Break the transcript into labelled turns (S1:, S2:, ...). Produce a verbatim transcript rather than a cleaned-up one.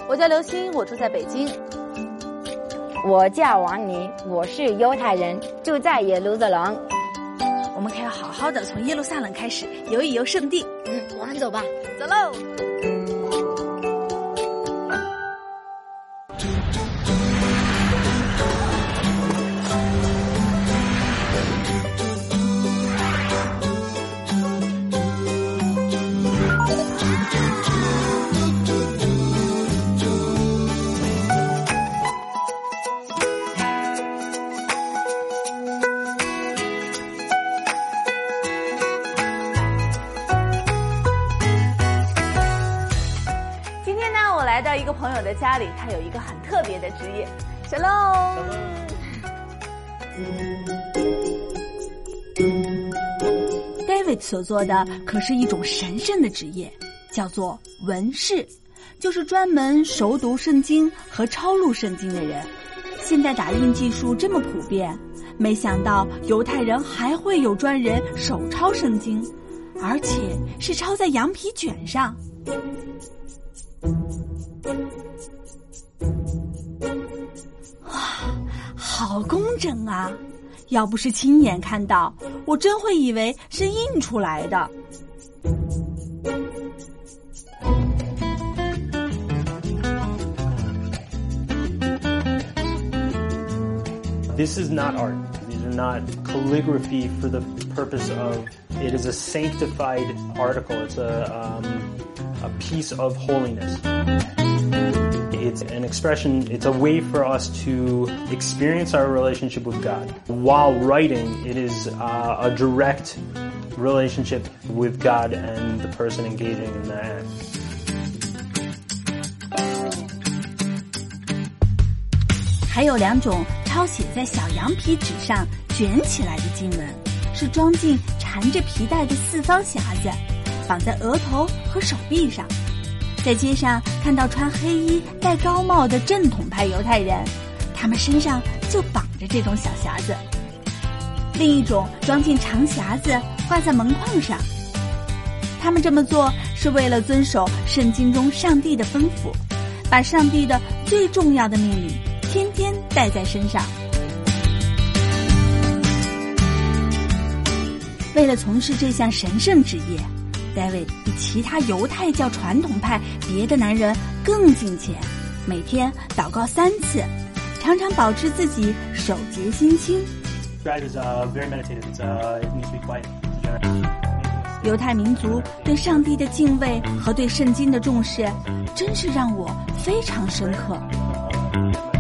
S1: 我叫刘星，我住在北京。
S2: 我叫王妮，我是犹太人，住在耶路撒冷。
S1: 我们可要好好的从耶路撒冷开始游一游圣地。
S2: 嗯，我们走吧，
S1: 走喽。来到一个朋友的家里，他有一个很特别的职业。Shalom。David 所做的可是一种神圣的职业，叫做文士，就是专门熟读圣经和抄录圣经的人。现在打印技术这么普遍，没想到犹太人还会有专人手抄圣经，而且是抄在羊皮卷上。哇，好工整啊！要不是亲眼看到，我真会以为是印出来的。
S3: This is not art. These are not calligraphy for the purpose of, it is a sanctified article. It's a, um, a piece of holiness. It's an expression, it's a way for us to experience our relationship with God. While writing, it is uh, a direct relationship with God and the person engaging in the act.
S1: 还有两种抄写在小羊皮纸上卷起来的经文，是装进缠着皮带的四方匣子，绑在额头和手臂上。在街上看到穿黑衣戴高帽的正统派犹太人，他们身上就绑着这种小匣子。另一种装进长匣子挂在门框上，他们这么做是为了遵守圣经中上帝的吩咐，把上帝的最重要的命令天天带在身上。为了从事这项神圣职业， David 比其他犹太教传统派别的男人更敬虔，每天祷告三次，常常保持自己守节心清。犹太民族对上帝的敬畏和对圣经的重视，真是让我非常深刻。